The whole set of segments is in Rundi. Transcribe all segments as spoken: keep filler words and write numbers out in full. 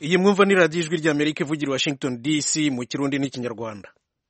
iyi mwumva ni radiyo ijwi ry'Amerika ivugira i Washington D C mu kirundi n'ikinyarwanda.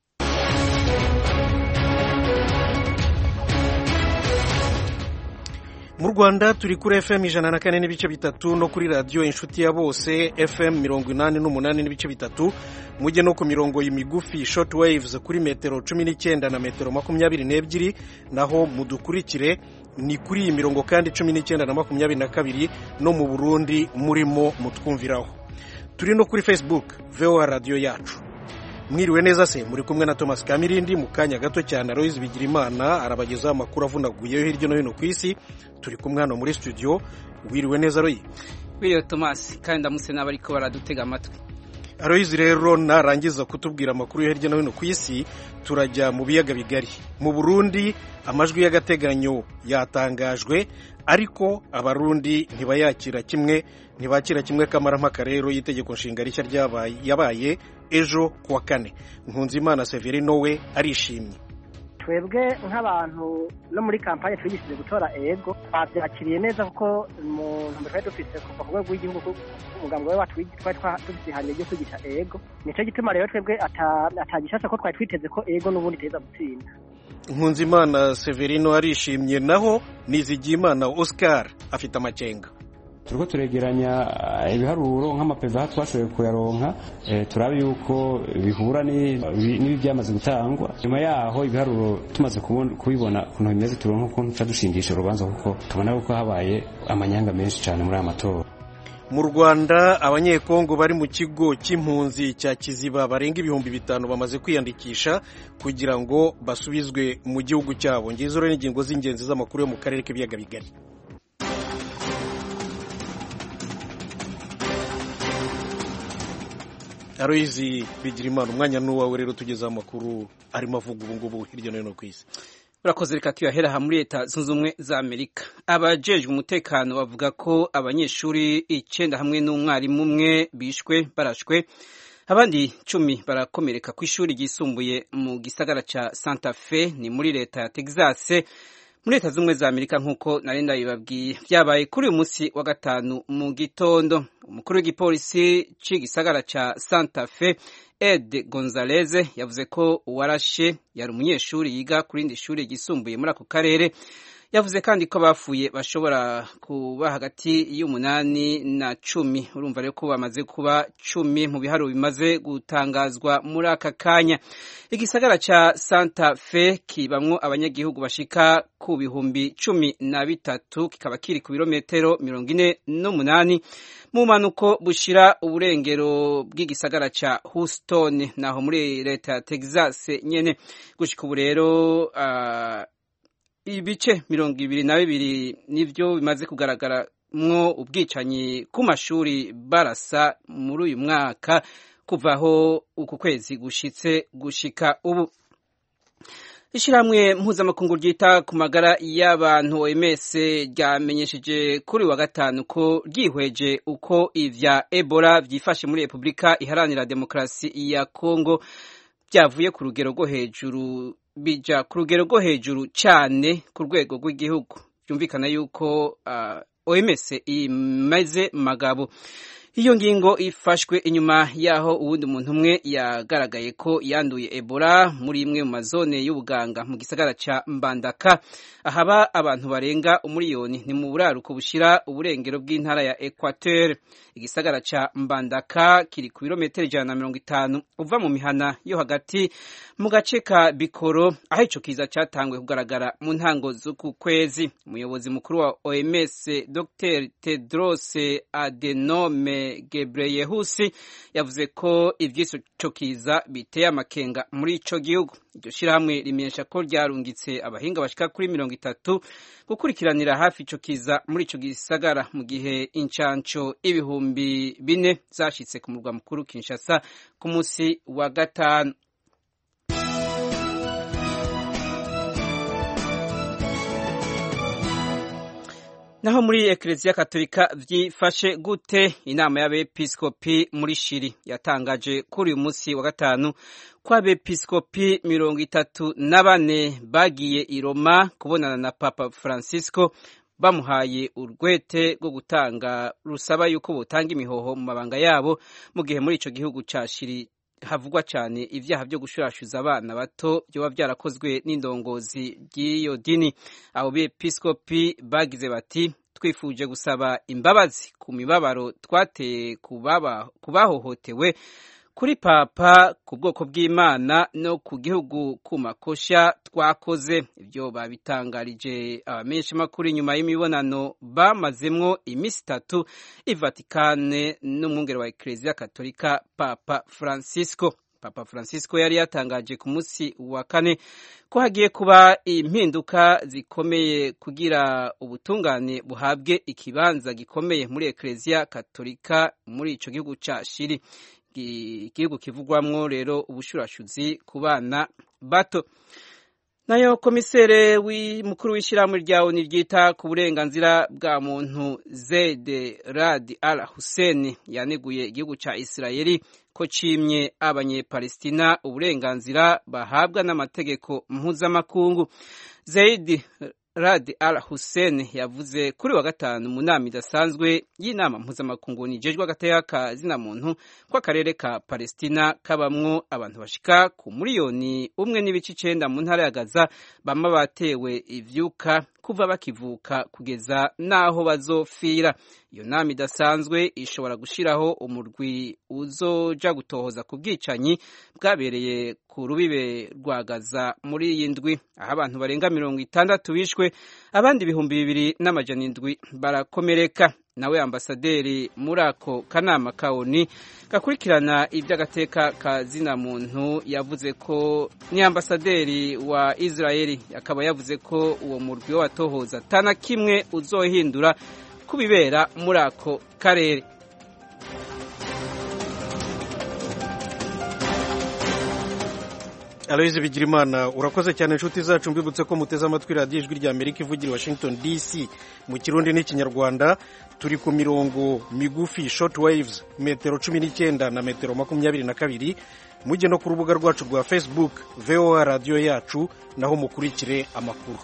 mu Rwanda turi kuri F M ijana na kane n'ibice bitatu no kuri radiyo inshuti ya bose F M mirongo inani n'umunani n'ibice bitatu, mujye no ku mirongo y'imigufi short waves kuri metero cumi n'icyenda na metero makumyabiri n'ebyiri, naho mudukurikire ni kuri iyi mirongo kandi cumi n'icyenda na makumyabiri na kabiri, no mu Burundi murimo mutwumviraho. Turi no kuri Facebook V O A radio yacu. Mwiriwe neza se, muri kumwe na Thomas Kamirindi. Mu kanya gato cyane Aloys Bigirimana arabagezaho amakuru avunaguye hirya no hino ku isi. Turi kumwe hano muri studio. Wiriwe neza Roy? Wiriwe Thomas, kandi ndamutse n'abariko baradutega amatwi. Aloys rero narangiza kutubwira amakuru hirya no hino ku isi, turajya mu biyaga bigari. Mu Burundi amajwi y'agateganyo yatangajwe, ariko abarundi ntibayakira kimwe ntibakira kimwe kamarampaka rero y'itegeko nshinga rishya ryabaye yabaye ejo kuwa kane. Nkunzimana Severino we arishimye. Twebwe nk'abantu no muri kampanye twigishije gutora ego twabyakiriye neza kuko mu ntumbero dufite kuva ku rwego rw'igihugu umugambi we watwitwa twabisihanye ryo kwigisha ego. Nico gituma rero twebwe atagishasha ko twari twiteze ko ego n'ubundi teza gutsinda. Nkunzimana Severino arishimye, naho Nizigimana Oscar afite amakenga. Turiko turegeranya ibiharuro nk'amapeva twashoboye kuyaronka, e, turabe yuko bihura n'ibi byamaze gutangwa. Nyuma yaho ibiharuro tumaze kubibona kuntu bimeze, turonka ukuntu tuca dushingisha urubanza kuko tubona ko habaye amanyanga menshi cyane muri aya matora. Mu Rwanda abanyekongo bari mu kigo cy'impunzi cya Kiziba barenga ibihumbi bitanu bamaze kwiyandikisha kugira ngo basubizwe mu gihugu cyabo. Ngizo rero ingingo z'ingenzi z'amakuru yo mu karere k'ibiyaga bigari. Aloys Bigirimana, umwanya n'uwawe rero tugeze amakuru arimo avuga ubu ngubu hirya no hino ku isi. Urakoze, reka tuyahera muri Leta Zunze Ubumwe za Amerika. Abajejwe umutekano bavuga ko abanyeshuri icyenda hamwe n'umwarimu umwe bishwe barashwe, abandi cumi barakomereka ku ishuri ryisumbuye mu gisagara ca Santa Fe ni muri leta ya Texas muri Leta Zunze Ubumwe za Amerika, nk'uko narenda bibabwiye. Byabaye kuri uyu munsi wa gatanu mu gitondo. Umukuru w'igipolisi c'igisagara ca Santa Fe Ed Gonzalez yavuze ko uwarashe yari umunyeshuri yiga kuri indi shuri ryisumbuye muri ako karere. Yavuze kandi ko bapfuye bashobora kuba hagati y'umunani na cumi. Urumva rero ko bamaze kuba cumi mu biharuro bimaze gutangazwa muri aka kanya. Igisagara ca Santa Fe kibamwo abanyagihugu bashika ku bihumbi cumi na bitatu, kikaba kiri ku birometero mirongo ine n'umunani mu manuko bushira uburengero bw'igisagara ca Houston, naho muri leta ya Texas nyene. Gushika ubu rero uh, ibice mirongo ibiri na bibiri nivyo bimaze kugaragara mwo ubwicanyi ku mashuri barasa muri uyu mwaka kuvaho uku kwezi gushitse gushika ubu. Ishiramwe mpuzamakungu ryita ku magara y'abantu O M S ryamenyesheje kuri wa gatanu ko ryihweje uko ivya Ebola vyifashe muri Republika Iharanira Demokarasi ya Kongo byavuye ku rugero rwo hejuru bija ku rugero rwo hejuru cyane ku rwego rw'igihugu. Byumvikana yuko uh, O M S imaze magabo. Iyo ngingo ifashwe inyuma yaho uwundi muntu umwe yagaragaye ko yanduye Ebola muri imwe mu mazone y'ubuganga mu gisagara ca Mbandaka, ahaba abantu barenga umuriyoni ni mu buraruko bushira uburengero bw'intara ya Equateur. Igisagara ca Mbandaka kiri ku birometero ijana na mirongo itanu uva mu mihana yo hagati mu gace ka Bikoro, aho ico kiza catangwe kugaragara mu ntango z'uku kwezi. Umuyobozi mukuru wa O M S Docteur Tedros Adhanom Ghebreyesus yavuze ko ivy'ico kiza biteye amakenga muri ico gihugu. Iryo shirahamwe rimenyesha ko ryarungitse abahinga bashika kuri mirongo itatu gukurikiranira hafi ico kiza muri ico gisagara, mu gihe incanco ibihumbi bine zashitse ku murwa mukuru Kinshasa ku munsi wa gatanu. Naho muri Eklezia Katolika vyifashe gute? Inama y'abepiskopi muri Shiri yatangaje kuri uyu munsi wa gatanu ko abepiskopi mirongo itatu na bane bagiye i Roma kubonana na Papa Francisco bamuhaye urwete rwo gutanga rusaba yuko botanga imihoho mu mabanga yabo mu gihe muri ico gihugu ca Shiri havugwa cyane ivyaha byo gushurashuza abana bato byoba byarakozwe n'indongozi ry'iyo dini. Abo bepiskopi bagize bati twifuje gusaba imbabazi ku mibabaro twateye kubahohotewe kuri papa ku bwoko bw'Imana no ku gihugu ku makosha twakoze. Ibyo babitangarije abamenyesha makuru nyuma y'imibonano bamazemwo imisi itatu i Vatikane n'umwungere wa Eklezia Katolika Papa Francisco. Papa Francisco yari yatangaje ku munsi wa kane ko hagiye kuba impinduka zikomeye kugira ubutungane buhabwe ikibanza gikomeye muri Eklezia Katolika muri ico gihugu ca Shiri, igihugu kivugwamwo rero ubushurashuzi ku bana bato. Nayo komisere mukuru w'ishyirahamwe rya O N U ryita ku burenganzira bwa muntu Zeid Rad Al Hussein yaneguye igihugu ca Israeli ko cimye abanyepalestina uburenganzira bahabwa n'amategeko mpuzamakungu. Zeid Rad Al Hussein yavuze kuri wa gatanu mu nama idasanzwe y'inama mpuzamakungu nijejwe agateka ka zina muntu ko akarere ka Palestina kabamwo abantu bashika ku miliyoni umwe n'ibice icenda mu ntara ya Gaza bama batewe ivyuka kuva bakivuka kugeza naho bazofira. Iyo nama idasanzwe ishobora gushiraho umurwi uzoja gutohoza ku bwicanyi bwabereye ku rubibe rwa Gaza muri iyi ndwi, aho abantu barenga mirongo itandatu bishwe abandi ibihumbi bibiri n'amajana indwi barakomereka. Nawe ambasaderi muri ako kanama ka O N U gakurikirana iby'agateka ka zina muntu yavuze ko ni ambasaderi wa Israeli, akaba yavuze ko uwo murwi watohoza tana kimwe uzohindura kubibera muri ako karere. Aloise Bigirimana urakoze cyane inshuti zacu, mbibutse ko muteze amatwi radiyo ijwi rya Amerika ivugira i Washington D C mu Kirundi n'Ikinyarwanda. Turi ku mirongo migufi short waves metero cumi n'icyenda na metero makumyabiri na kabiri. Mujye no ku rubuga rwacu rwa Facebook V O A radio yacu, naho mukurikire amakuru.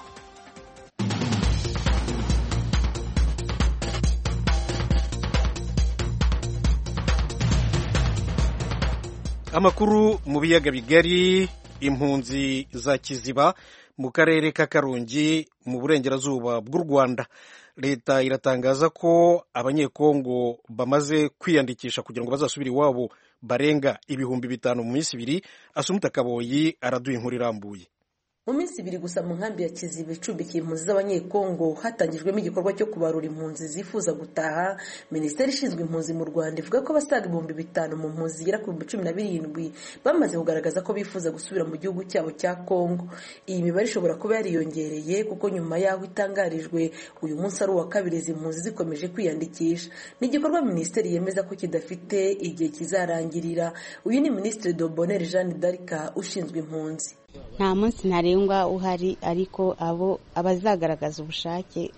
Amakuru mu biyaga bigari. Impunzi za Kiziba mu karere ka Karongi mu burengerazuba bw'u Rwanda, leta iratangaza ko abanyekongo bamaze kwiyandikisha kugira ngo bazasubire iwabo barenga ibihumbi bitanu mu minsi ibiri. Asumta Kaboyi araduha inkuru irambuye. Mu minsi ibiri gusa mu nkambi ya Kiziba icumbikiye impunzi z'abanyekongo hatangijwemo igikorwa cyo kubarura impunzi zifuza gutaha. Minisiteri ishinzwe impunzi mu Rwanda ivuga ko abasaga ibihumbi bitanu mu mpunzi zigera ku bihumbi cumi na birindwi bamaze kugaragaza ko bifuza gusubira mu gihugu cyabo cya Kongo. Iyi mibare ishobora kuba yariyongereye kuko nyuma y'aho itangarijwe uyu munsi ari uwa kabiri izi mpunzi zikomeje kwiyandikisha. Ni igikorwa minisiteri yemeza ko kidafite igihe kizarangirira. Uyu ni Minisitiri Dobonere Jeanne d'Arc ushinzwe impunzi. Nta munsi ntarengwa uhari, ariko abo abazagaragaza ubushake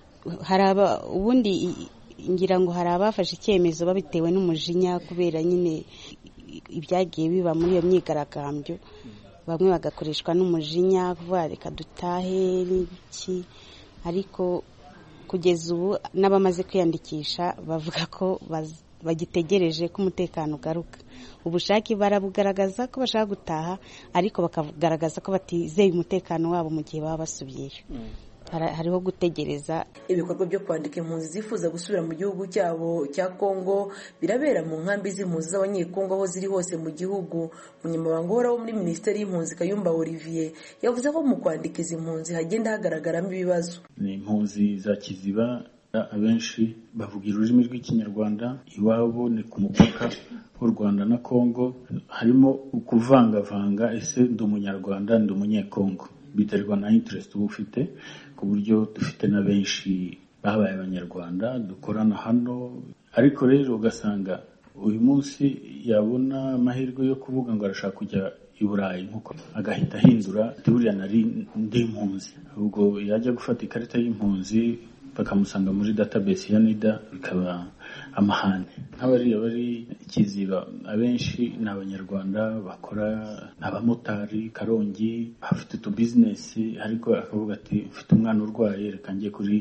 haraba ubundi ngira ngo hari abafashe icyemezo babitewe n'umujinya kubera nyine ibyagiye biba muri iyo myigaragambyo, bamwe bagakoreshwa n'umujinya kuvuga reka dutahe n'iki, ariko kugeza ubu n'abamaze kwiyandikisha bavuga ko bagitegereje ko umutekano ugaruka. Ubushake barabugaragaza ko bashaka gutaha, ariko bakagaragaza ko batizeye umutekano wabo mu gihe baba basubiyeyo. Hariho gutegereza. Ibikorwa byo kwandika impunzi zifuza gusubira mu gihugu cyabo cya Kongo birabera mu nkambi z'impunzi z'abanyekongo aho ziri hose mu gihugu. Umunyamabanga uhoraho muri Minisiteri y'Impunzi Kayumba Olivier yavuze ko mu kwandika izi mpunzi hagenda hagaragaramo ibibazo. Ni impunzi za Kiziba abenshi bavuga ururimi rw'Ikinyarwanda, iwabo ni ku mupaka w'u Rwanda na Kongo. Harimo ukuvangavanga, ese ndi umunyarwanda ndi umunyekongo, biterwa na interest uba ufite, ku buryo dufite na benshi babaye abanyarwanda dukorana hano. Ariko rero ugasanga uyu munsi yabona amahirwe yo kuvuga ngo arashaka kujya i Burayi nkuko agahita ahindura buriya nari ndi impunzi, ubwo yajya gufata ikarita y'impunzi bakamusanga muri database ya NIDA bikaba amahane. Nk'abariya bari Kiziba abenshi ni abanyarwanda bakora abamotari Karongi, bafite utu business, ariko akavuga ati mfite umwana urwaye reka njye kuri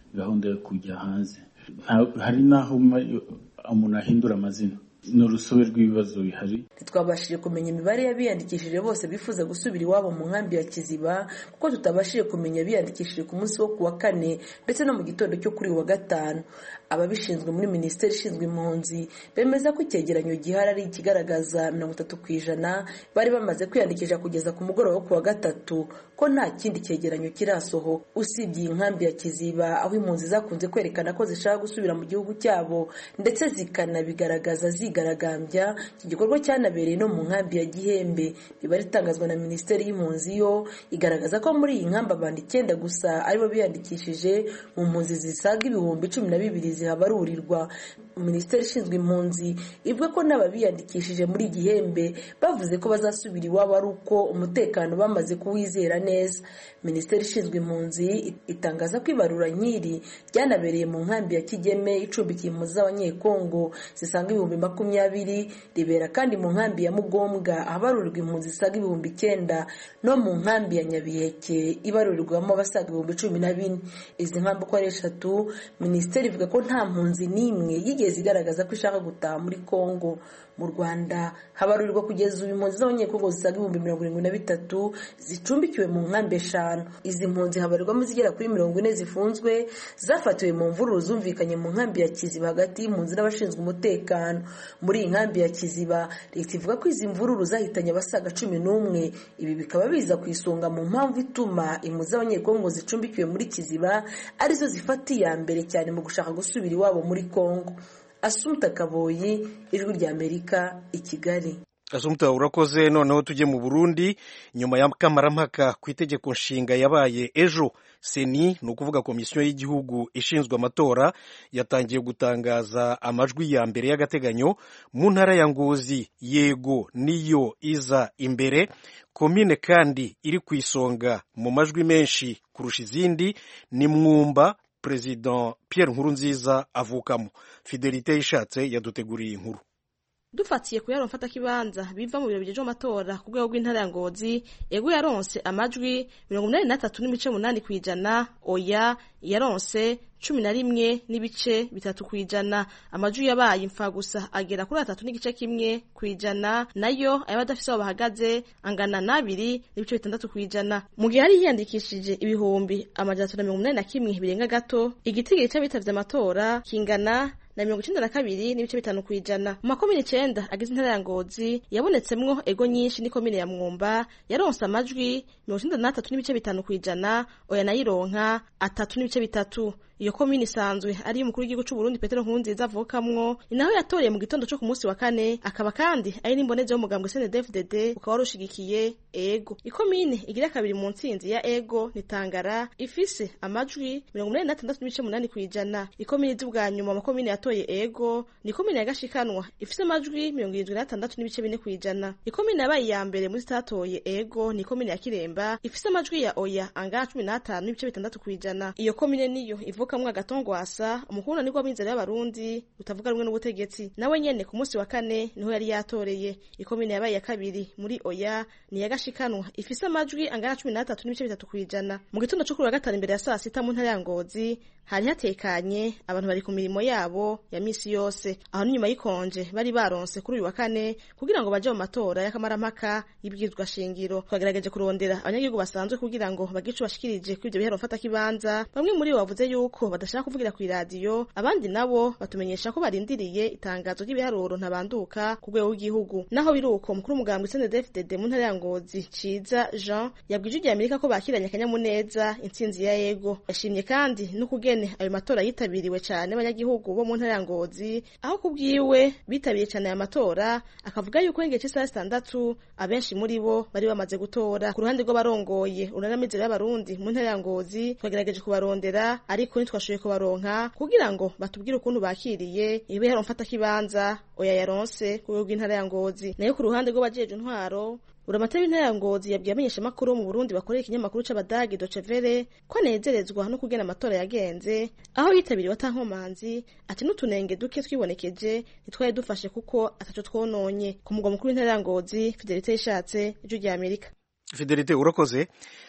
gahunda yo kujya hanze. Hari naho umuntu ahindura amazina, ni urusobe rw'ibibazo bihari. Twabashije kumenya imibare y'abiyandikishije bose bifuza gusubira iwabo mu nkambi ya Kiziba, kuko tutabashije kumenya abiyandikishije ku munsi wo kuwa kane ndetse no mu gitondo cyo kuri wa gatanu. Ababishinzwe muri Minisiteri ishinzwe impunzi bemeza ko icyegeranyo gihari ari ikigaragaza mirongo itatu ku ijana bari bamaze kwiyandikisha kugeza ku mugoroba wo kuwa gatatu, ko nta kindi cyegeranyo kirasoho usibye inkambi ya Kiziba, aho impunzi zakunze kwerekana ko zishaka gusubira mu gihugu cyabo ndetse zikanabigaragaza zigaragambya. Iki gikorwa cyanabereye no mu nkambi ya Gihembe. Ibari itangazwa na Minisiteri y'impunzi yo igaragaza ko muri iyi nkambi abantu icyenda gusa aribo biyandikishije mu mpunzi zisaga ibihumbi cumi na bibiri zihabarurirwa. Minisiteri ishinzwe impunzi ivuga ko n'ababiyandikishije muri Gihembe bavuze ko bazasubira iwabo ari uko umutekano bamaze kuwizera neza. Minisiteri ishinzwe impunzi itangaza ko ibarura nk'iri ryanabereye mu nkambi ya Kigeme icumbikiye impunzi z'abanyekongo zisanga ibihumbi makumyabiri, ribera kandi mu nkambi ya Mugombwa ahabarurirwa impunzi zisaga ibihumbi icyenda, no mu nkambi ya Nyabiheke ibarurirwamo abasaga ibihumbi cumi na bine. Izi nkambi uko ari eshatu, Minisiteri ivuga ko nta mpunzi n'imwe yigeze igaragaza ko ishaka gutaha muri Kongo. Mu Rwanda habarurirwa kugeza ubu impunzi z'abanyekongo zisaga ibihumbi mirongo irindwi na bitatu zicumbikiwe mu nkambi eshanu. Izi mpunzi habarirwamo zigera kuri mirongo ine zifunzwe zafatiwe mu mvururu zumvikanye mu nkambi ya Kiziba hagati y'impunzi n'abashinzwe umutekano. Muri iyi nkambi ya Kiziba leta ivuga ko izi mvururu zahitanye abasaga cumi n'umwe. Ibi bikaba biza ku isonga mu mpamvu ituma impunzi z'abanyekongo zicumbikiwe muri Kiziba arizo zifata iya mbere cyane mu gushaka gusubira iwabo muri Kongo. Asumta Kaboyi, Ijwi ry'Amerika, i Kigali. Asumta urakoze. Noneho tujye mu Burundi. Nyuma ya kamarampaka ku itegeko nshinga yabaye ejo, Seni ni ukuvuga komisiyo y'igihugu ishinzwe amatora yatangiye gutangaza amajwi ya mbere y'agateganyo mu ntara ya Ngozi. Yego niyo iza imbere. Komine kandi iri ku isonga mu majwi menshi kurusha izindi ni Mwumba President Pierre Nkurunziza avukamo. Fidelite Yishatse yaduteguriye inkuru. Dufatiye ku yaronfata kibanza biva mu biro bijeje amatora ku rwego rw'intara ya Ngozi, Ego yaronse amajwi mirongo inani na tatu n'ibice munani kwijana, Oya yaronse cumi na rimwe n'ibice bitatu kwijana. Amajwi yabaye imfa gusa agera kuri atatu n'igice kimwe kwijana, nayo ayabadafise aho bahagaze angana nabiri n'ibice bitandatu kwijana. Mu gihe hari yandikishije ibihumbi amajana mirongo inani na kimwe birenga gato, igitigiri cy'abitavye amatora kingana na mirongo icenda na kabiri n'ibice bitanu kwijana. Mu makomine icenda agize intara ya Ngozi yabonetsemwo Ego nyinshi ni komine ya Mwumba yaronse amajwi mirongo icenda na tatu n'ibice bitanu kwijana, Oya nayironka atatu n'ibice bitatu. Iyo komine isanzwe ari umukuru w'igihugu cy'u Burundi Petero Nkurunziza avukamwo, inaho yatoreye mu gitondo cyo ku munsi wa kane, akaba kandi ari n'imbonezi yo mugambwe C N D D F D D ukaba warushigikiye Ego. Ikomine igira kabiri mu ntsinzi ya Ego ni Tangara ifise amajwi mirongo inani na tandatu n'ibice munani kwijana. Ikomine z'ubwa nyuma mu komine yatoye Ego ni komine ya Gashikanwa ifise amajwi mirongo irindwi na tandatu n'ibice bine kwijana. Ikomine yabaye ya mbere muri zitatoye Ego ni komine ya Kiremba ifise amajwi ya Oya angana cumi na atanu n'ibice bitandatu kwijana. Iyo komine niyo ivuka kamwe Gatongwasa umukuru niko b'inzira y'abarundi utavuga rumwe n'ubutegetsi, nawe nyene ku munsi wa kane niho yari yatoreye. Ikomine yabaye ya kabiri muri Oya ni ya Gashikanwa ifise amajwi angana cumi na tatu n'ibice bitatu kwijana. Mu gitondo cyo kuri wa gatanu imbere ya saa sita mu ntara ya Ngozi hari hatekanye, abantu bari ku mirimo yabo ya misi yose. Aho nyuma yikonje bari baronse kuri uyu wa kane kugira ngo baje mu matora y'akamarampaka y'ibwirizwa shingiro. Twagerageje kurondera abanyagihugu basanzwe kugira ngo bagice bashikirije kuri ibyo bihero mfata kibanza. Bamwe muri bo bavuze yuko badashaka kuvugira ku radio, abandi nabo batumenyesha ko barindiriye itangazo ry'ibiharuro ntabanduka ku rwego rw'igihugu. Naho biruko mukuru umugambwe C N D D F D D mu ntara ya Ngozi Ciza Jean yabwije ijya Amerika ko bakiranye akanyamuneza intsinzi ya Ego. Yashimye kandi no kugene ayo matora yitabiriwe cyane abanyagihugu bo mu ntara ya Ngozi, aho kubwiwe bitabiriye cyane aya matora, akavuga yuko ingece saa sitandatu abenshi muri bo bari bamaze gutora. Ku ruhande rw'abarongoye uranamizero y'abarundi mu ntara ya Ngozi twagerageje kubarondera ariko twashoboye kubaronka kugira ngo batubwire ukuntu bakiriye ibihero mfata kibanza Oya yaronse ku rwego rw'intara ya Ngozi. Nayo ku ruhande rw'abajeje intwaro Uramatebe intara ya Ngozi yabwiye amenyesha makuru mu Burundi bakoreye ikinyamakuru c'abadagi Deutsche Welle ko anezerezwa no kugena amatora yagenze, aho yitabiriwe atankomanzi, ati n'utunenge duke twibonekeje nitwaye dufashe kuko ataco twononye. Ku mugwa mukuru w'intara ya Ngozi, Fidelite Yishatse, Ijwi ry'Amerika. Fidelite urakoze.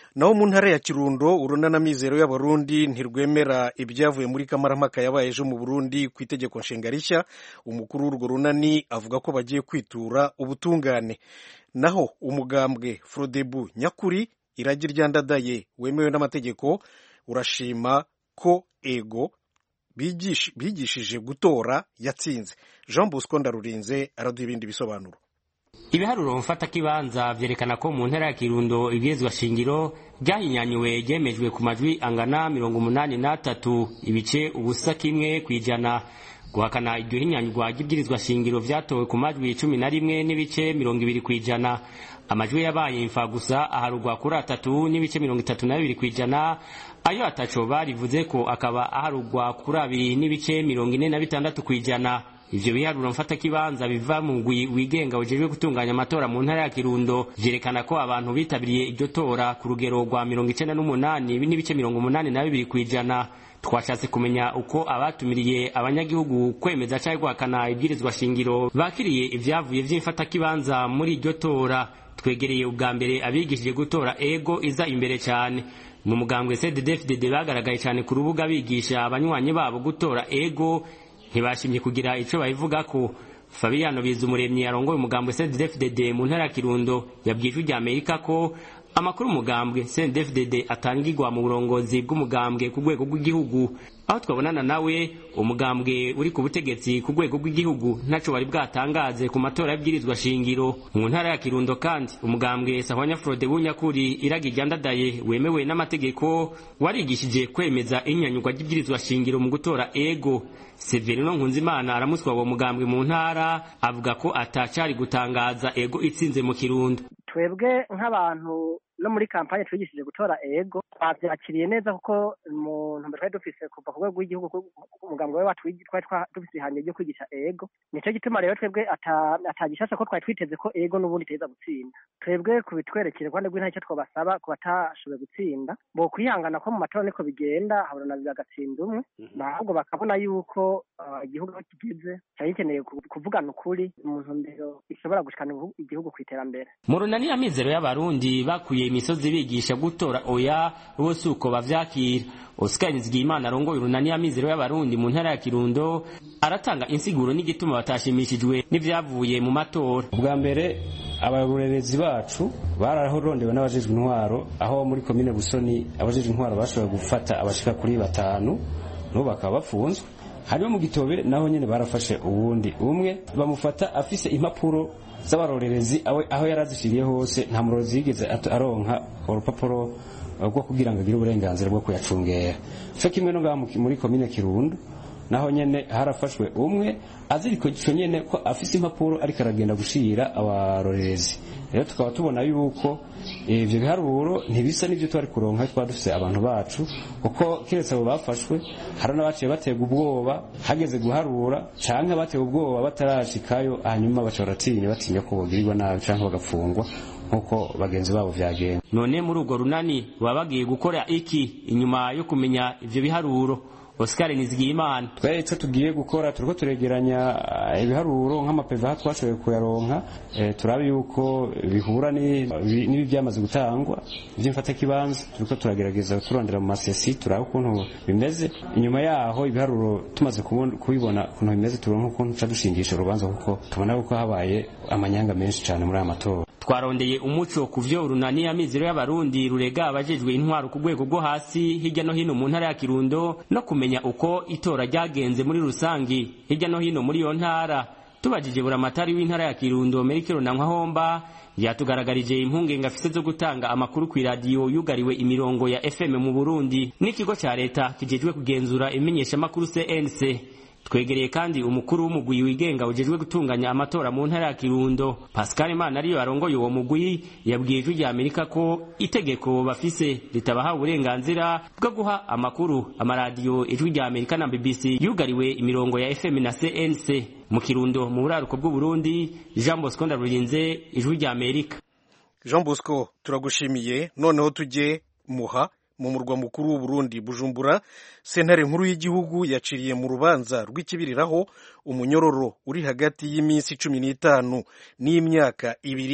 naho mu ntara ya Kirundo urunana mizero y'abarundi ntirwemera ibyavuye muri kamarampaka yabaye ejo mu Burundi ku itegeko nshinga rishya. Umukuru w'urwo runani avuga ko bagiye kwitura ubutungane. Naho umugambwe Frodebu nyakuri iragi ryandadaye wemewe n'amategeko urashima ko ego bigish, bigishije gutora yatsinze. Jean Bosco Ndarurinze araduha ibindi bisobanuro. Ibiharuro mfata kibanza vyerekana ko mu ntara ya Kirundo ibyezwa shingiro ryahinyanyuwe ryemejwe ku majwi angana mirongo umunani na tatu ibice ubusa kimwe kwijana. Guhakana iryo hinyanyurwa ry'ibwirizwa shingiro vyatowe ku majwi cumi na rimwe n'ibice mirongo ibiri kwijana. Amajwi yabaye imfa gusa aharugwa kuri atatu n'ibice mirongo itatu na bibiri kwijana. Ayo ataco barivuze ko akaba aharugwa kuri abiri n'ibice mirongo ine na bitandatu kwijana. Ivyo biharuro mfata kibanza biva mu ngwi wigenga ujejwe gutunganya amatora mu ntara ya Kirundo vyerekana ko abantu bitabiriye iryo tora ku rugero rwa mirongo icenda n'umunani n'ibice mirongo umunani na bibiri kwijana. Twashatse kumenya uko abatumiriye abanyagihugu kwemeza cyangwa guhakana ibwirizwa shingiro bakiriye ivyavuye vy'imfata kibanza muri iryo tora. Twegereye ubwa mbere abigishije gutora ego iza imbere cyane. Mu mugambwe C D D F D D bagaragaye cyane ku rubuga bigisha abanywanyi babo gutora ego, ntibashimye kugira ico bayivuga ko. Fabiano Bizumuremyi yarongoye umugambwe C D D F D D mu ntara ya Kirundo yabwije ijya Amerika ko amakuru umugambwe C D D F D D atangirwa mu burongozi bw'umugambwe ku rwego rw'igihugu. Aho twabonana nawe umugambwe uri ku butegetsi ku rwego rw'igihugu ntaco bari bwatangaze ku matora y'ibwirizwa shingiro. Mu ntara ya Kirundo kandi umugambwe Sahwanya Frodebu nyakuri iragi ryandadaye wemewe n'amategeko warigishije kwemeza inyanyurwa y'ibwirizwa shingiro mu gutora ego. Severino Nkunzimana aramuswa wa mugambwe mu ntara avuga ko atacari gutangaza ego itsinze mu Kirundo. Twebwe nk'abantu no muri kampanye twigishije gutora ego twavyakiriye neza kuko mu ntumbero twari dufise kuva ku rwego rw'igihugu umugambwe we watwitwa dufise ihangiro ryo kwigisha ego. Nico gituma rero twebwe atagishasha ko twari twiteze ko ego n'ubundi teza gutsinda. Twebwe kubitwerekere kwande gw'intara icyo twabasaba ku batashoboye gutsinda bo kwihangana ko mu matora niko bigenda habona bigatsinda umwe ahubwo bakabona yuko igihugu uh, kigeze cyari gikeneye kuvugana ukuri mu ntumbero ishobora gushikana igihugu kwiterambere. Mu runani amizero y'abarundi bakuye imisozi bigisha gutora oya bose uko bavyakira. Oscar Nizigimana arongoye urunani amizero y'abarundi mu ntara ya Kirundo aratanga insiguro n'igituma batashimishijwe n'ivyavuye mu matora. Ubwa mbere abarorerezi bacu bararondewe n'abajejwe intwaro aho muri komine Busoni abajejwe intwaro bashobora gufata abashika kuri batanu no bakaba bafunzwe. Hariho mu Gitobe naho nyene barafashe uwundi umwe bamufata afise impapuro z'abarorerezi aho yarazishiriye hose nta murozi yigeze aronka urupapuro rwo kugira ngo agire uburenganzira bwo kuyacungera. Cyo kimwe no ngaha muri komine Kirundo naho nyene harafashwe umwe aziriko cyo nyene ko afise impapuro ariko aragenda gushira abarorerezi. Rero tukaba tubona yuko ivyo biharuro ntibisa n'ivyo twari kuronka twa dufise abantu bacu kuko kiretse abo bafashwe hari n'abaciye batega ubwoba hageze guharura canke batega ubwoba batarashikayo hanyuma baca baratinya batinya ko bogirirwa nabi canke bagafungwa nkuko bagenzi babo vyagenda. None muri urwo runani babagiye gukora iki inyuma yo kumenya ivyo biharuro? Oscar Nizigimana twari cyo tugiye gukora turiko turegeranya ibiharuro nk'amapeva twashoboye kuyaronka e, turabe yuko bihura n'ibi byamaze gutangwa by'imfata kibanza turiko turagerageza turondera mu masesi turabe ukuntu bimeze. Inyuma yaho ibiharuro tumaze kubibona ukuntu bimeze turonka ukuntu ca dushingisha urubanza kuko tubona ko habaye amanyanga menshi cyane muri aya matora. Twarondeye umuco kuvyo urunani amizero y'abarundi rurega abajejwe intwaro ku rwego rwo hasi hirya no hino mu ntara ya Kirundo no kumenya uko itora ryagenze muri rusangi hirya no hino muri yo ntara. Tubajije buramatari w'intara ya Kirundo Merikiro na Nkwahomba yatugaragarije impungenge afise zo gutanga amakuru ku radio yugariwe imirongo ya F M mu Burundi n'ikigo ca leta kijejwe kugenzura imenyesha makuru C N C. Twegereye kandi umukuru w'umugwi wigenga ujejwe gutunganya amatora mu ntara ya Kirundo Pascal Imana ariyo arongoye uwo mugwi yabwiye ijwi rya Amerika ko itegeko bafise ritabaha uburenganzira bwo guha amakuru amaradiyo ijwi rya Amerika na B B C yugariwe imirongo ya F M na C N C. Mu Kirundo mu buraruko bw'u Burundi Jean Bosco Ndarurinze ijwi rya Amerika. Jean Bosco turagushimiye. Noneho tujye muha mu murwa mukuru w'u Burundi Bujumbura. Sentare nkuru y'igihugu yaciriye mu rubanza rw'ikibiriraho umunyororo uri hagati y'iminsi cumi n'itanu n'imyaka ibiri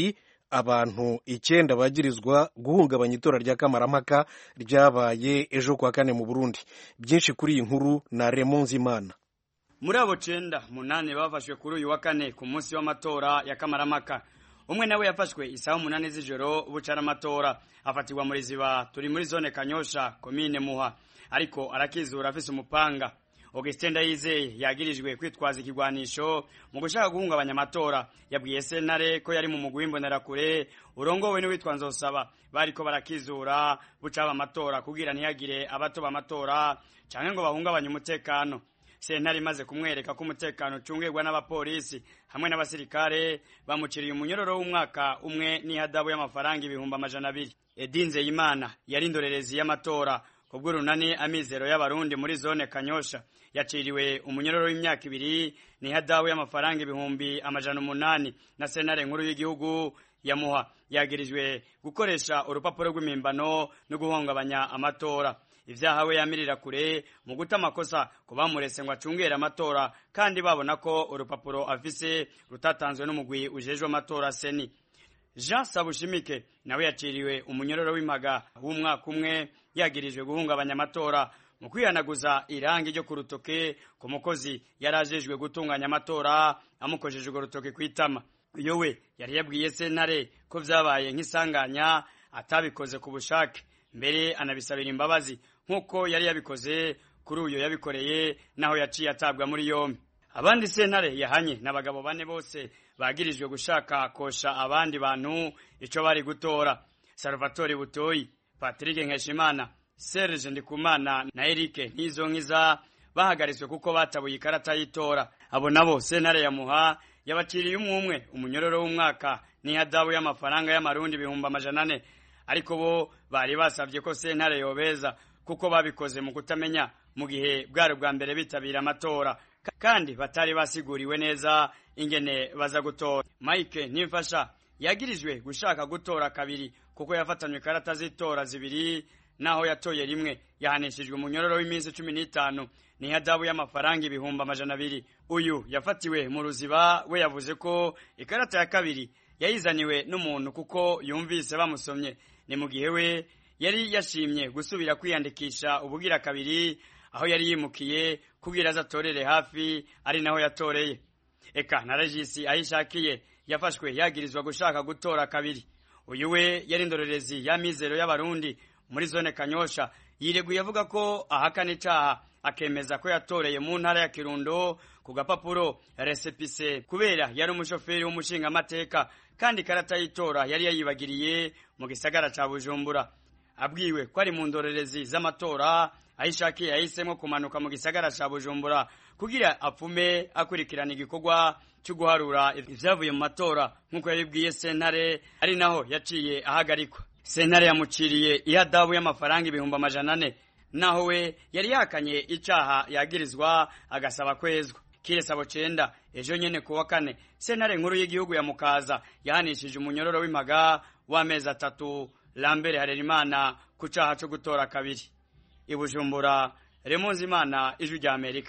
abantu icyenda bagirizwa guhungabanya itora rya kamarampaka ryabaye ejo kuwa kane mu Burundi. Byinshi kuri iyi nkuru na Raymond Nzimana. Muri abo cenda munane bafashwe kuri uyu wa kane ku munsi w'amatora ya kamarampaka. Umwe nawe yafashwe isaha umunani z'ijoro bucara amatora, afatirwa muri Ziba, turi muri zone Kanyosha, komine Muha, ariko arakizura afise umupanga. Augustin Ndayizeye yagirijwe kwitwaza ikigwanisho mu gushaka guhungabanya amatora. Yabwiye sentare ko yari mu mugwi w'imbonerakure urongowe n'uwitwa Nzosaba, bariko barakizura bucaba amatora kugira ntiyagire abatoba amatora canke ngo bahungabanye umutekano. Sentare imaze kumwereka ko umutekano ucungirwa n'abapolisi hamwe n'abasirikare, bamuciriye umunyororo w'umwaka umwe n'ihadabu y'amafaranga ibihumbi amajana abiri. Edinze Imana yari indorerezi y'amatora kubwo runani amizero y'abarundi muri zone Kanyosha, yaciriwe umunyororo w'imyaka ibiri n'ihadabu y'amafaranga ibihumbi amajana umunani na sentare nkuru y'igihugu ya Muha. Yagirijwe gukoresha urupapuro rw'imimbano no guhungabanya amatora. Ivyaha we yamirira kure mu guta amakosa kubamurese ngo acungera amatora, kandi babona ko urupapuro afise rutatanzwe n'umugwi ujejwe amatora seni. Jean Sabushimike nawe yaciriwe umunyororo w'impaga w'umwaka umwe, yagirijwe guhungabanya amatora mu kwihanaguza irangi ryo ku rutoke ku mukozi yarajejwe gutunganya amatora amukojeje urwo rutoke kwitama. Iyo we yari yabwiye sentare ko vyabaye nk'isanganya atabikoze ku bushake, mbere anabisabira imbabazi nkuko yari yabikoze kuri uyo yabikoreye naho yaciye atabwa muri yombi. Abandi sentare yahanye n'abagabo bane bose bagirijwe gushaka kosha abandi bantu ico bari gutora. Salvatore Butoyi, Patrick Nkeshimana, Serge Ndikumana na Eric Ntizonkiza bahagaritswe kuko batabuye ikarata y'itora. Abo nabo sentare ya Muha yabaciriye umwe umunyororo w'umwaka n'ihadabu y'amafaranga y'amarundi ibihumbi amajana ane, ariko bo bari basavye ko sentare yobeza kuko babikoze mu kutamenya mu gihe bwari bwa mbere bitabira amatora, kandi batari basiguriwe neza ingene baza gutora. Mike Nimfasha yagirijwe gushaka gutora kabiri kuko yafatanywe ikarata z'itora zibiri naho yatoye rimwe, yahanishijwe umunyororo w'iminsi cumi n'itanu n'ihadabu y'amafaranga ibihumbi amajana abiri. Uyu yafatiwe mu Ruziba, we yavuze ko ikarata ya kabiri yayizaniwe n'umuntu kuko yumvise bamusomye, ni mu gihe we yari yashimye gusubira kwiyandikisha ubugira kabiri aho yari yimukiye kugira azatorere hafi ari naho yatoreye. Eka na Regisi Ayishakiye yafashwe yagirizwa gushaka gutora kabiri. Uyu we yari indorerezi ya mizero y'abarundi muri zone Kanyosha, yireguye avuga ko ahakana icaha, akemeza ko yatoreye mu ntara ya Kirundo ku gapapuro resepise kubera yari umushoferi w'umushinga amateka, kandi karata y'itora yari yayibagiriye mu gisagara ca Bujumbura. Abwiwe ko ari mu ndorerezi z'amatora, Ayishakiye yahisemo kumanuka mu gisagara ca Bujumbura kugira apfume akurikirana igikorwa cyo guharura ivyavuye mu matora nkuko yabibwiye sentare, ari naho yaciye ahagarikwa. Sentare yamuciriye ihadabu y'amafaranga ibihumbi amajana ane, naho we yari yakanye icaha yagirizwa agasaba kwezwa. Kiresabo cenda ejo nyene kuwa kane sentare nkuru y'igihugu ya Mukaza yahanishije umunyororo w'impaga w'amezi atatu Lambert Harerimana ku caha co gutora kabiri. I Bujumbura, Raymond Nzimana, Ijwi rya Amerika.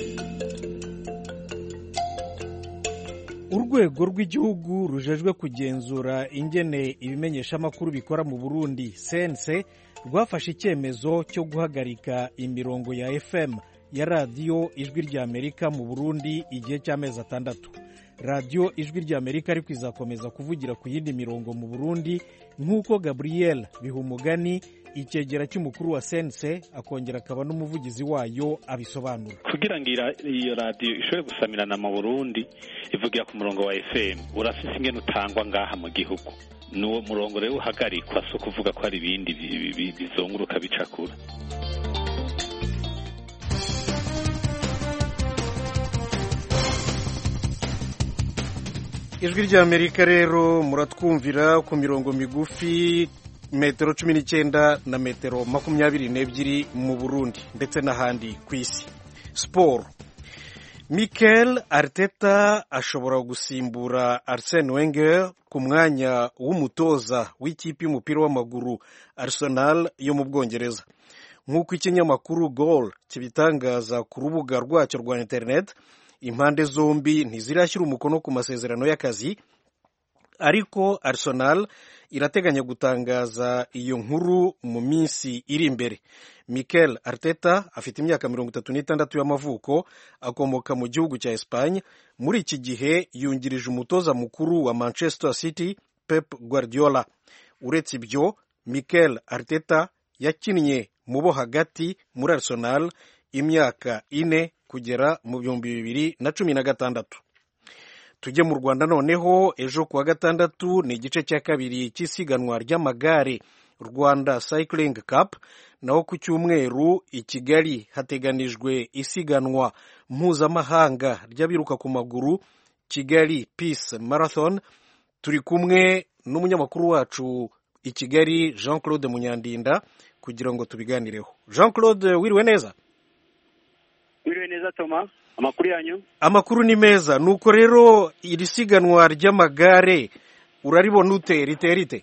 Urwego rw'igihugu rujejwe kugenzura ingene ibimenyeshamakuru bikora mu Burundi C N C rwafashe icyemezo cyo guhagarika imirongo ya F M ya radiyo Ijwi rya Amerika mu Burundi igihe cy'amezi atandatu. Radiyo Ijwi rya Amerika ariko izakomeza kuvugira ku yindi mirongo mu Burundi nk'uko Gabriel Bihumugani, icyegera cy'umukuru wa C N C akongera akaba n'umuvugizi wayo, abisobanura. Kugira ngo iyo radiyo ishobore gusamirana mu Burundi ivugira ku murongo wa F M urafise ingene utangwa ngaha mu gihugu, n'uwo murongo rero uhagarikwa so kuvuga ko ari ibindi bizunguruka bicakura. Ijwi rya Amerika rero muratwumvira ku mirongo migufi metero cumi n'icyenda na metero makumyabiri n'ebyiri mu Burundi ndetse n'ahandi ku isi. Sport. Mikel Arteta ashobora gusimbura Arsene Wenger ku mwanya w'umutoza w'ikipe y'umupira w'amaguru Arsenal yo mu Bwongereza. Nk'uko ikinyamakuru Goal kibitangaza ku rubuga rwacyo rwa internet, impande zombi ntizirashyira umukono ku masezerano y'akazi, ariko Arsenal irateganya gutangaza iyo nkuru mu minsi iri imbere. Mikel Arteta afite imyaka mirongo itatu n'itandatu y'amavuko, akomoka mu gihugu cya Espagne. Muri iki gihe yungirije umutoza mukuru wa Manchester City Pep Guardiola. Uretse ibyo, Mikel Arteta yakinnye mu bo hagati muri Arsenal imyaka ine kugera mu bihumbi bibiri na cumi na gatandatu. Tujye mu Rwanda noneho. Ejo kuwa gatandatu ni igice cya kabiri cy'isiganwa ry'amagare Rwanda Cycling Cup, naho ku cyumweru i Kigali hateganijwe isiganwa mpuzamahanga ry'abiruka ku maguru Kigali Peace Marathon. Turi kumwe n'umunyamakuru wacu i Kigali Jean Claude Munyandinda kugira ngo tubiganireho. Jean Claude, wiriwe neza? Wiriwe neza Thomas, amakuru yanyu? Amakuru ni meza. Nuko rero iri siganwa ry'amagare uraribona ute, rite rite?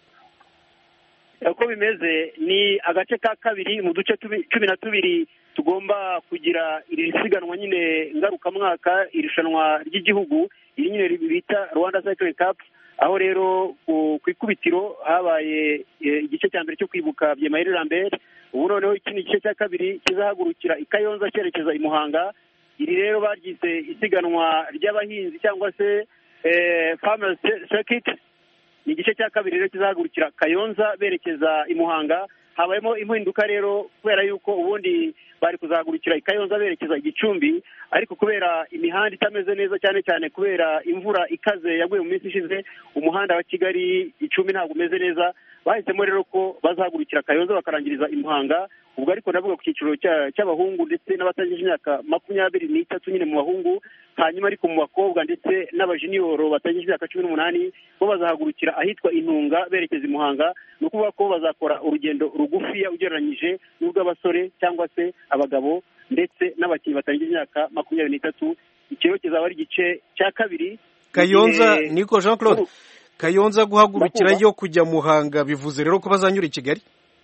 Uko bimeze ni agace ka kabiri mu duce cumi na tubiri tugomba kugira iri siganwa nyine ngarukamwaka, irushanwa ry'igihugu iri nyine bita Rwanda Cycling Cup, aho rero ku ikubitiro habaye igice cya mbere cyo kwibuka Byemayire Lambert. Ubu noneho iki ni igice cya kabiri kizahagurukira i Kayonza cyerekeza i Muhanga. Iri rero baryise isiganwa ry'abahinzi cyangwa se Farmers Circuit. Ni igice cya kabiri rero kizahagurukira Kayonza berekeza i Muhanga. Habayemo impinduka rero kubera yuko ubundi bari kuzahagurukira i Kayonza berekeza i Gicumbi, ariko kubera imihanda itameze neza, cyane cyane kubera imvura ikaze yaguye mu minsi ishize, umuhanda wa Kigali Gicumbi ntabwo umeze neza. Bahisemo rero ko bazahagurukira Kayonza bakarangiriza i Muhanga. Ubwo ariko ndavuga ku cyiciro cy'abahungu ndetse n'abatangije imyaka makumyabiri n'itatu nyine mu bahungu, hanyuma ariko mu bakobwa ndetse n'abajiniyoro batangije imyaka cumi n'umunani bo bazahagurukira ahitwa Intunga berekeza i Muhanga. Ni ukuvuga ko bazakora urugendo rugufiya ugereranyije n'ubw'abasore cyangwa se abagabo ndetse n'abakinnyi batangije imyaka makumyabiri n'itatu. Ikiro kizaba ari igice cya kabiri. Kayonza niko Jean Claude, Kayonza guhagurukira yo kujya Muhanga bivuze rero ko bazanyura i Kigali?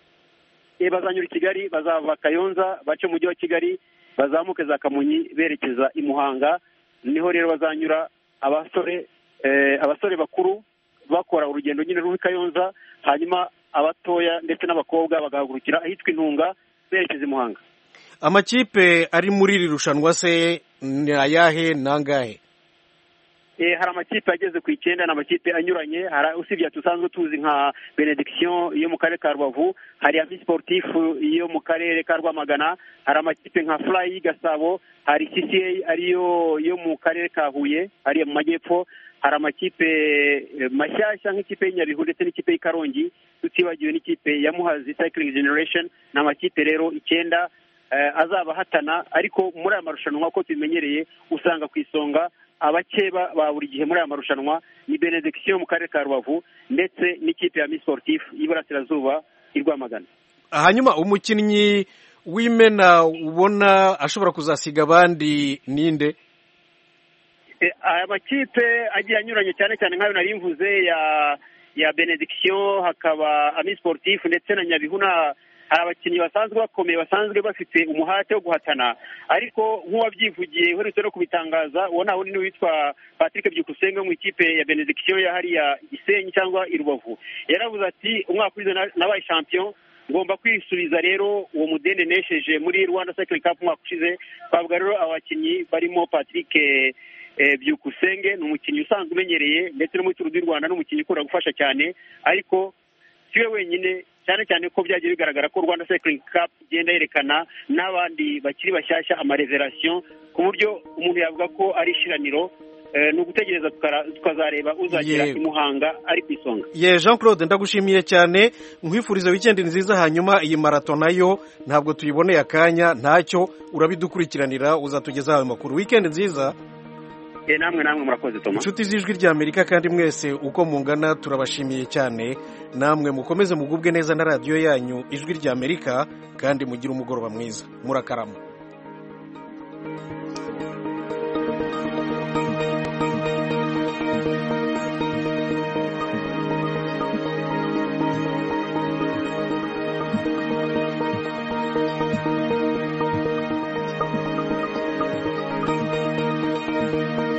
E bazanyura i Kigali, bazava Kayonza bace mu mujyi wa Kigali bazamuke za Kamonyi berekeza i Muhanga. Niho rero bazanyura abasore eh, abasore bakuru bakora urugendo nyine ruri Kayonza, hanyuma abatoya ndetse n'abakobwa bagahagurukira ahitwa Intunga berekeza i Muhanga. Amakipe ari muri iri rushanwa se ni ayahe nangahe? Eh, hari amakipe ageze ku icyenda, n'amakipe anyuranye. Hari usibye tusanzwe tuzi nka Benediction yo mu karere ka Rubavu, hari Ami Sportif yo mu karere ka Rwamagana, hari amakipe nka Fly Gasabo, hari C C A ariyo yo mu karere ka Huye ari mu majyepfo, hari amakipe mashyashya nk'ikipe y'Inyabihu ndetse n'ikipe y'Ikarongi, tutibagiwe n'ikipe ya Muhazi Cycling Generation. N'amakipe rero icyenda eh, azaba hatana, ariko muri aya marushanwa ko tubimenyereye usanga ku isonga abakeba ba buri gihe muri aya marushanwa ni Benediction mu karere ka Rubavu ndetse n'ikipe ya Ami Sportif y'Iburasirazuba i Rwamagana. Hanyuma umukinnyi w'imena ubona ashobora kuzasiga abandi ninde? E, aya makipe agiye anyuranye cyane cyane nk'ayo nari mvuze ya ya Benediction, hakaba Ami Sportif ndetse na Nyabihu. Na hari abakinnyi basanzwe bakomeye basanzwe bafite umuhate wo guhatana, ariko nk'uwabyivugiye uherutse no kubitangaza uwo ntawe ni witwa Patrick Byukusenge mu ikipe ya Benediction ya hariya Gisenyi cyangwa i Rubavu. Yaravuze ati umwaka ushize nabaye champion, ngomba kwisubiza rero uwo mudende nesheje muri Rwanda Cycling Cup umwaka ushize. Twavuga rero abakinnyi barimo Patrick eh, Byukusenge, ni umukinnyi usanzwe umenyereye ndetse no mu Tour du Rwanda n'umukinnyi ukunda gufasha cyane, ariko siwe wenyine, cyane cyane ko byagiye bigaragara ko Rwanda Cycling Cup igenda yerekana n'abandi bakiri bashyashya amarevelation, ku buryo umuntu yavuga ko ari ishiraniro. Eh, ni ugutegereza tukazareba uzagira i Muhanga ari ku isonga. Ye Jean Claude, ndagushimiye cyane, nkwifuriza weekend nziza. Hanyuma iyi marathon nayo ntabwo tuyiboneye akanya, ntacyo urabidukurikiranira uzatugezaho ayo makuru. Weekend nziza. E, namwe namwe murakoze Thomas. Inshuti z'Ijwi ry'Amerika kandi mwese uko mungana turabashimiye cyane. Namwe mukomeze mugubwe neza na radio yanyu Ijwi ry'Amerika, kandi mugire umugoroba mwiza. Murakarama. Thank you.